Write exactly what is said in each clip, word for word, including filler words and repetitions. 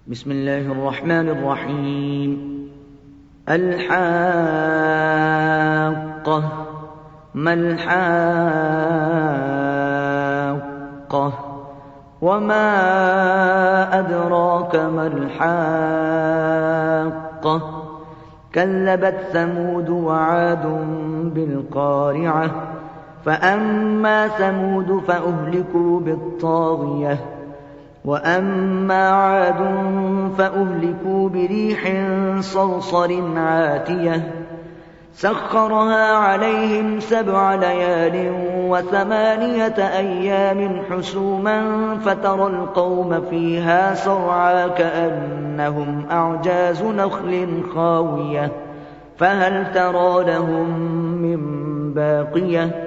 بسم الله الرحمن الرحيم. الحاقة ما الحاقة وما أدراك ما الحاقة كذبت ثمود وعاد بالقارعة فأما ثمود فأهلكوا بالطاغية وأما عاد فأهلكوا بريح صرصر عاتية سخرها عليهم سبع ليال وثمانية أيام حسوما فترى القوم فيها صرعى كأنهم أعجاز نخل خاوية فهل ترى لهم من باقية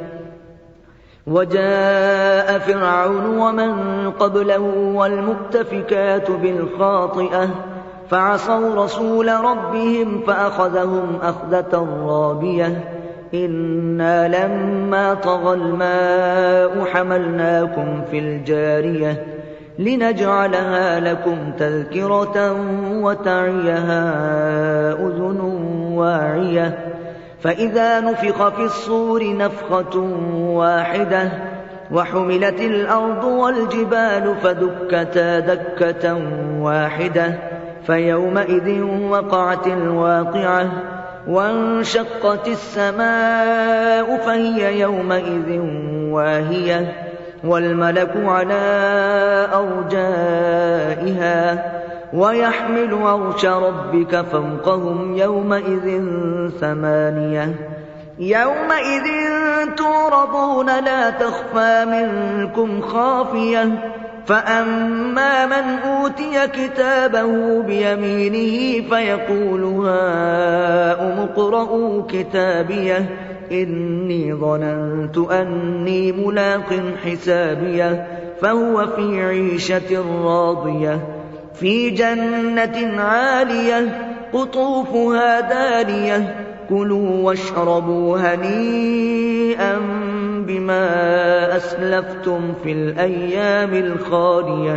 وجاء فرعون ومن قبله والمؤتفكات بالخاطئة فعصوا رسول ربهم فأخذهم أخذة رابية إنا لما طغى الماء حملناكم في الجارية لنجعلها لكم تذكرة وتعيها أذن واعية فإذا نفخ في الصور نفخة واحدة وحملت الأرض والجبال فدكتا دكة واحدة فيومئذ وقعت الواقعة وانشقت السماء فهي يومئذ واهية والملك على أرجائها ويحمل عرش ربك فوقهم يومئذ ثمانية يومئذ تعرضون لا تخفى منكم خافية فأما من أوتي كتابه بيمينه فيقول هاؤم اقرءوا كتابيه إني ظننت أني ملاق حسابيه فهو في عيشة راضية في جنة عالية قطوفها دانية كلوا واشربوا هنيئا بما أسلفتم في الأيام الخالية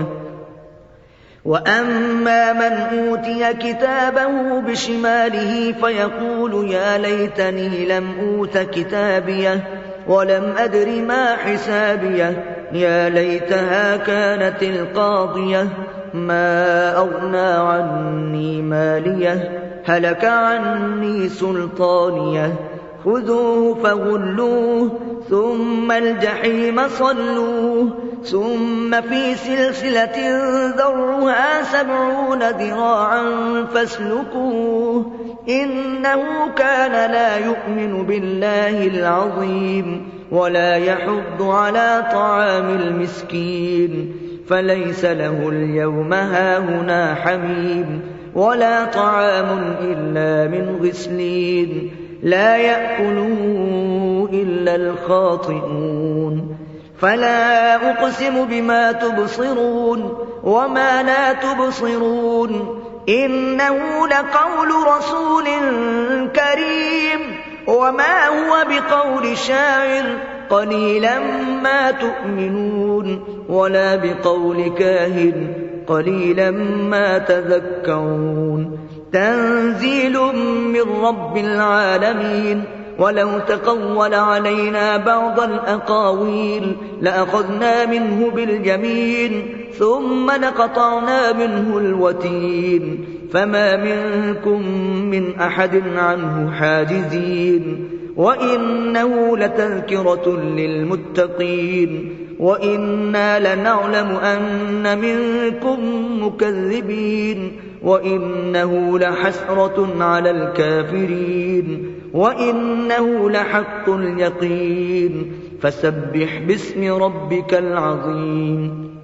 وأما من أوتي كتابه بشماله فيقول يا ليتني لم أوت كتابيه ولم أدر ما حسابيه يا ليتها كانت القاضية ما أغنى عني ماليه هلك عني سلطانيه خذوه فغلوه ثم الجحيم صلوه ثم في سلسلة ذرعها سبعون ذراعا فاسلكوه إنه كان لا يؤمن بالله العظيم ولا يحض على طعام المسكين فليس له اليوم هاهنا حميم ولا طعام إلا من غسلين لا يأكله إلا الخاطئون فلا أقسم بما تبصرون وما لا تبصرون إنه لقول رسول كريم وما هو بقول شاعر قليلا ما تؤمنون ولا بقول كاهن قليلا ما تذكرون تنزيل من رب العالمين ولو تقول علينا بعض الأقاويل لأخذنا منه باليمين ثم لقطعنا منه الوتين فما منكم من أحد عنه حاجزين وإنه لتذكرة للمتقين وإنا لنعلم أن منكم مكذبين وإنه لحسرة على الكافرين وإنه لحق اليقين فسبح باسم ربك العظيم